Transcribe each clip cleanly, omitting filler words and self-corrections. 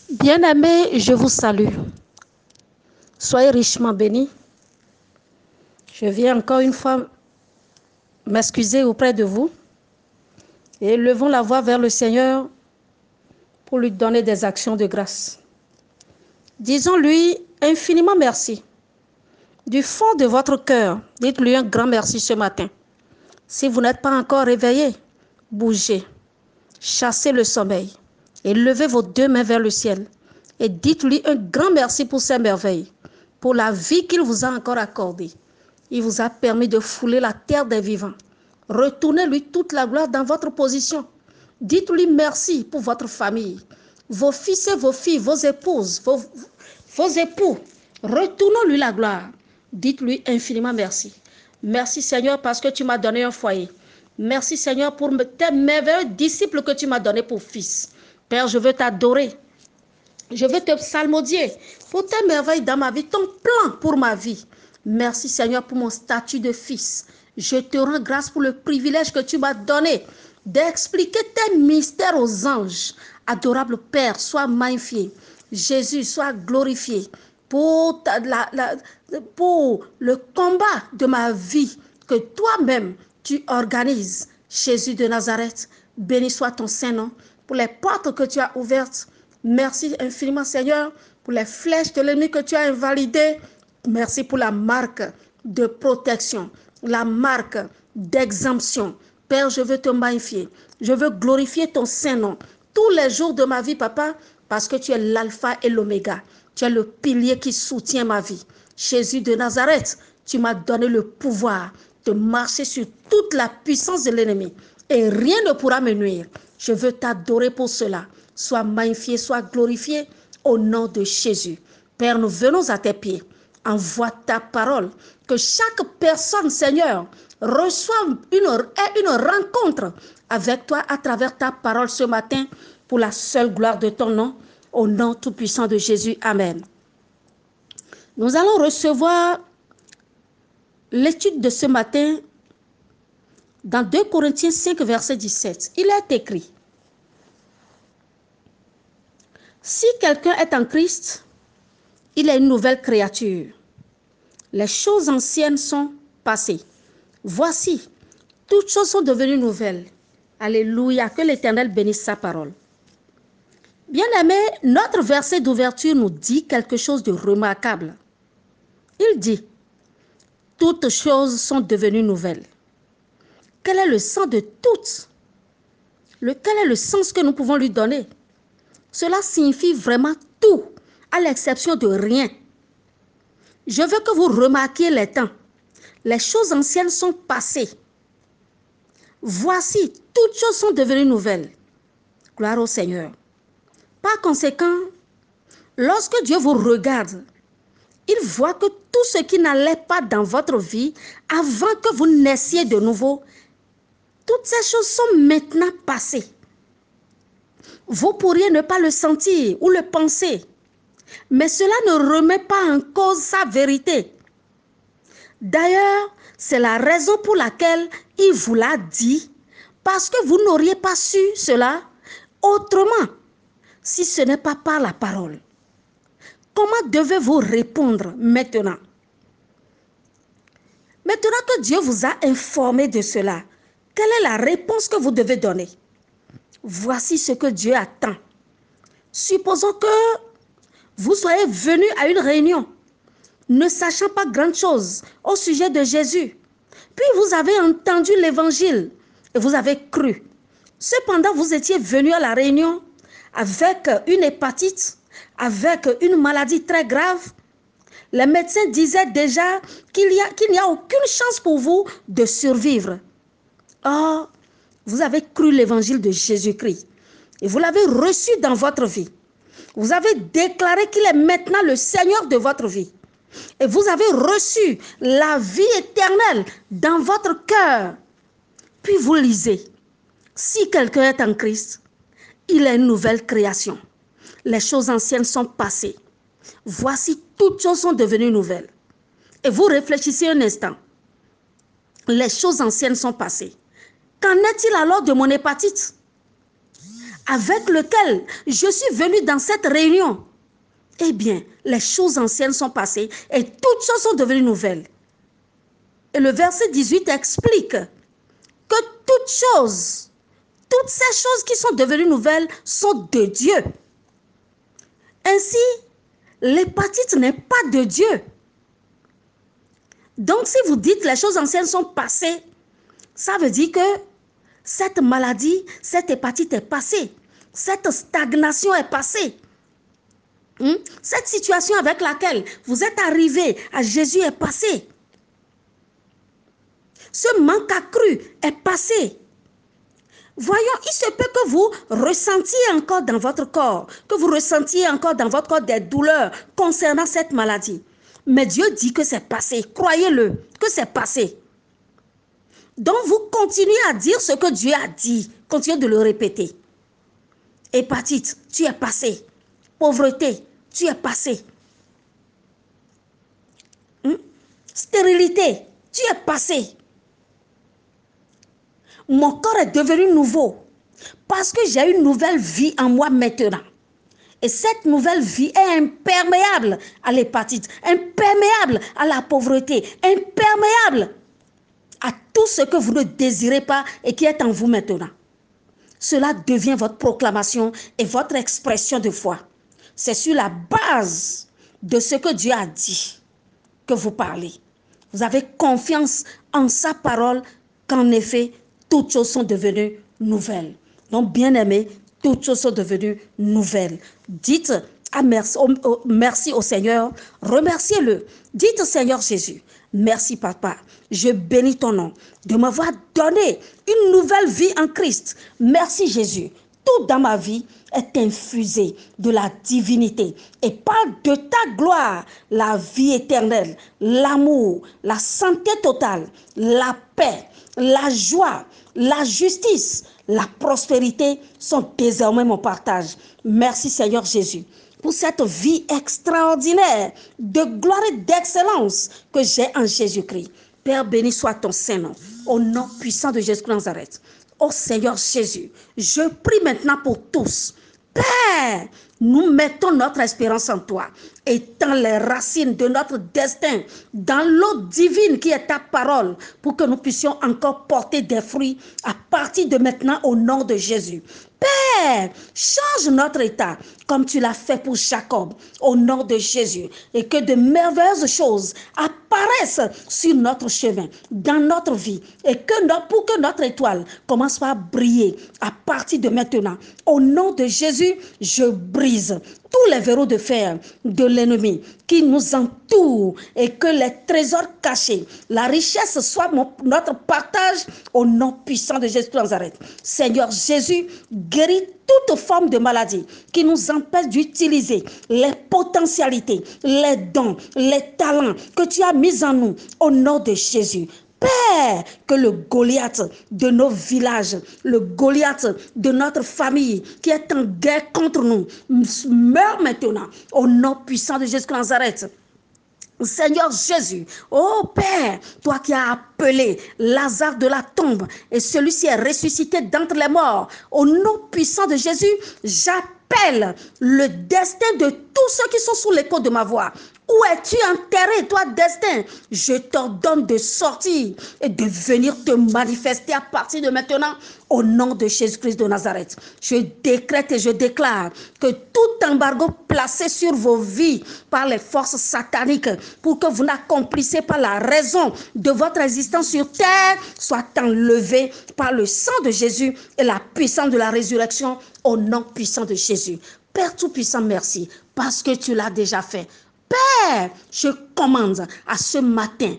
Bien-aimés, je vous salue. Soyez richement bénis. Je viens encore une fois m'excuser auprès de vous et levons la voix vers le Seigneur pour lui donner des actions de grâce. Disons-lui infiniment merci. Du fond de votre cœur, dites-lui un grand merci ce matin. Si vous n'êtes pas encore réveillé, bougez, chassez le sommeil et levez vos deux mains vers le ciel et dites-lui un grand merci pour ses merveilles, pour la vie qu'il vous a encore accordée. Il vous a permis de fouler la terre des vivants. Retournez-lui toute la gloire dans votre position. Dites-lui merci pour votre famille, vos fils et vos filles, vos épouses, vos époux. Retournons-lui la gloire. Dites-lui infiniment merci. Merci Seigneur parce que tu m'as donné un foyer. Merci Seigneur pour tes merveilleux disciples que tu m'as donnés pour fils. Père, je veux t'adorer. Je veux te psalmodier pour tes merveilles dans ma vie, ton plan pour ma vie. Merci Seigneur pour mon statut de fils. Je te rends grâce pour le privilège que tu m'as donné d'expliquer tes mystères aux anges. Adorable Père, sois magnifié. Jésus, sois glorifié pour, pour le combat de ma vie que toi-même tu organises. Jésus de Nazareth, béni soit ton Saint-Nom pour les portes que tu as ouvertes. Merci infiniment, Seigneur, pour les flèches de l'ennemi que tu as invalidées. Merci pour la marque de protection, la marque d'exemption. Père, je veux te magnifier. Je veux glorifier ton Saint-Nom tous les jours de ma vie, Papa, parce que tu es l'alpha et l'oméga. Tu es le pilier qui soutient ma vie. Jésus de Nazareth, tu m'as donné le pouvoir de marcher sur toute la puissance de l'ennemi et rien ne pourra me nuire. Je veux t'adorer pour cela. Sois magnifié, sois glorifié au nom de Jésus. Père, nous venons à tes pieds. Envoie ta parole. Que chaque personne, Seigneur, reçoive une rencontre avec toi à travers ta parole ce matin pour la seule gloire de ton nom. Au nom tout-puissant de Jésus. Amen. Nous allons recevoir l'étude de ce matin dans 2 Corinthiens 5, verset 17. Il est écrit: si quelqu'un est en Christ, il est une nouvelle créature. Les choses anciennes sont passées. Voici, toutes choses sont devenues nouvelles. Alléluia, que l'Éternel bénisse sa parole. Bien-aimés, notre verset d'ouverture nous dit quelque chose de remarquable. Il dit: toutes choses sont devenues nouvelles. Quel est le sens de toutes? Quel est le sens que nous pouvons lui donner? Cela signifie vraiment tout, à l'exception de rien. Je veux que vous remarquiez les temps. Les choses anciennes sont passées. Voici, toutes choses sont devenues nouvelles. Gloire au Seigneur. Par conséquent, lorsque Dieu vous regarde, il voit que tout ce qui n'allait pas dans votre vie avant que vous naissiez de nouveau, toutes ces choses sont maintenant passées. Vous pourriez ne pas le sentir ou le penser, mais cela ne remet pas en cause sa vérité. D'ailleurs, c'est la raison pour laquelle il vous l'a dit, parce que vous n'auriez pas su cela autrement, si ce n'est pas par la parole. Comment devez-vous répondre maintenant? Maintenant que Dieu vous a informé de cela, quelle est la réponse que vous devez donner? Voici ce que Dieu attend. Supposons que vous soyez venu à une réunion, ne sachant pas grand chose au sujet de Jésus. Puis vous avez entendu l'évangile et vous avez cru. Cependant, vous étiez venu à la réunion avec une hépatite, avec une maladie très grave. Les médecins disaient déjà qu'il n'y a aucune chance pour vous de survivre. Or, vous avez cru l'évangile de Jésus-Christ et vous l'avez reçu dans votre vie. Vous avez déclaré qu'il est maintenant le Seigneur de votre vie. Et vous avez reçu la vie éternelle dans votre cœur. Puis vous lisez: si quelqu'un est en Christ, il est une nouvelle création. Les choses anciennes sont passées. Voici, toutes choses sont devenues nouvelles. Et vous réfléchissez un instant. Les choses anciennes sont passées. Qu'en est-il alors de mon hépatite? avec lequel je suis venu dans cette réunion, eh bien, les choses anciennes sont passées et toutes choses sont devenues nouvelles. Et le verset 18 explique que toutes ces choses qui sont devenues nouvelles sont de Dieu. Ainsi, l'hépatite n'est pas de Dieu. Donc, si vous dites les choses anciennes sont passées, ça veut dire que cette maladie, cette hépatite est passée. Cette stagnation est passée. Cette situation avec laquelle vous êtes arrivé à Jésus est passée. Ce manque accru est passé. Voyons, il se peut que vous ressentiez encore dans votre corps, que vous ressentiez encore dans votre corps des douleurs concernant cette maladie. Mais Dieu dit que c'est passé. Croyez-le, que c'est passé. Donc, vous continuez à dire ce que Dieu a dit. Continuez de le répéter. Hépatite, tu es passé. Pauvreté, tu es passé. Stérilité, tu es passé. Mon corps est devenu nouveau parce que j'ai une nouvelle vie en moi maintenant. Et cette nouvelle vie est imperméable à l'hépatite, imperméable à la pauvreté, imperméable à tout ce que vous ne désirez pas et qui est en vous maintenant. Cela devient votre proclamation et votre expression de foi. C'est sur la base de ce que Dieu a dit que vous parlez. Vous avez confiance en sa parole qu'en effet, toutes choses sont devenues nouvelles. Donc, bien-aimés, toutes choses sont devenues nouvelles. Dites merci au Seigneur, remerciez-le. Dites au Seigneur Jésus, merci papa, je bénis ton nom de m'avoir donné une nouvelle vie en Christ. Merci Jésus, tout dans ma vie est infusé de la divinité et par de ta gloire, la vie éternelle, l'amour, la santé totale, la paix, la joie, la justice, la prospérité sont désormais mon partage. Merci Seigneur Jésus pour cette vie extraordinaire de gloire et d'excellence que j'ai en Jésus-Christ. Père, béni soit ton Saint-Nom, au nom puissant de Jésus de Nazareth. Ô Seigneur Jésus, je prie maintenant pour tous. Père, nous mettons notre espérance en toi, étends les racines de notre destin dans l'eau divine qui est ta parole, pour que nous puissions encore porter des fruits à partir de maintenant au nom de Jésus. Père, change notre état comme tu l'as fait pour Jacob au nom de Jésus et que de merveilleuses choses apparaissent sur notre chemin, dans notre vie et pour que notre étoile commence à briller à partir de maintenant. Au nom de Jésus, je brise tous les verrous de fer de l'ennemi qui nous entourent et que les trésors cachés, la richesse soit notre partage au nom puissant de Jésus de Nazareth. Seigneur Jésus, guéris toute forme de maladie qui nous empêche d'utiliser les potentialités, les dons, les talents que tu as mis en nous au nom de Jésus. Père, que le Goliath de nos villages, le Goliath de notre famille qui est en guerre contre nous, meurt maintenant au nom puissant de Jésus de Nazareth. Seigneur Jésus, oh Père, toi qui as appelé Lazare de la tombe et celui-ci est ressuscité d'entre les morts, au nom puissant de Jésus, j'appelle le destin de tous ceux qui sont sous l'écho de ma voix. Où es-tu enterré, toi, destin? Je t'ordonne de sortir et de venir te manifester à partir de maintenant au nom de Jésus-Christ de Nazareth. Je décrète et je déclare que tout embargo placé sur vos vies par les forces sataniques pour que vous n'accomplissiez pas la raison de votre existence sur terre soit enlevé par le sang de Jésus et la puissance de la résurrection au nom puissant de Jésus. Père Tout-Puissant, merci parce que tu l'as déjà fait. Père, je commande à ce matin,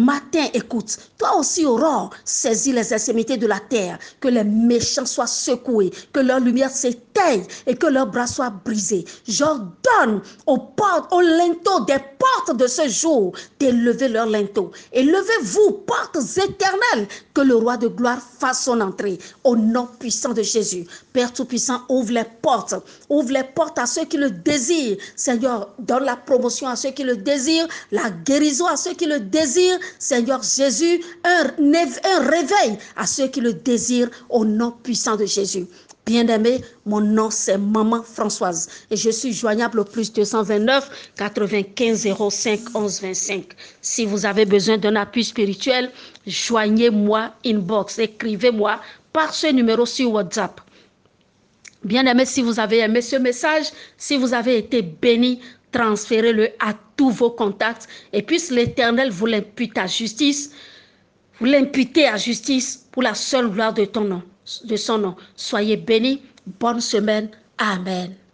écoute, toi aussi Aurore, saisis les extrémités de la terre, que les méchants soient secoués, que leur lumière s'éteigne et que leurs bras soient brisés. J'ordonne aux portes, aux linteaux des portes de ce jour d'élever leurs linteaux. Et levez-vous, portes éternelles, que le roi de gloire fasse son entrée au nom puissant de Jésus. Père Tout-Puissant, ouvre les portes à ceux qui le désirent. Seigneur, donne la promotion à ceux qui le désirent, la guérison à ceux qui le désirent. Seigneur Jésus, un réveil à ceux qui le désirent au nom puissant de Jésus. Bien-aimé, mon nom c'est Maman Françoise et je suis joignable au plus 229 95 05 11 25. Si vous avez besoin d'un appui spirituel, joignez-moi inbox, écrivez-moi par ce numéro sur WhatsApp. Bien-aimé, si vous avez aimé ce message, si vous avez été béni, transférez-le à tous vos contacts et puisse l'Éternel vous l'impute à justice. Vous l'imputez à justice pour la seule gloire de son nom. Soyez bénis. Bonne semaine. Amen.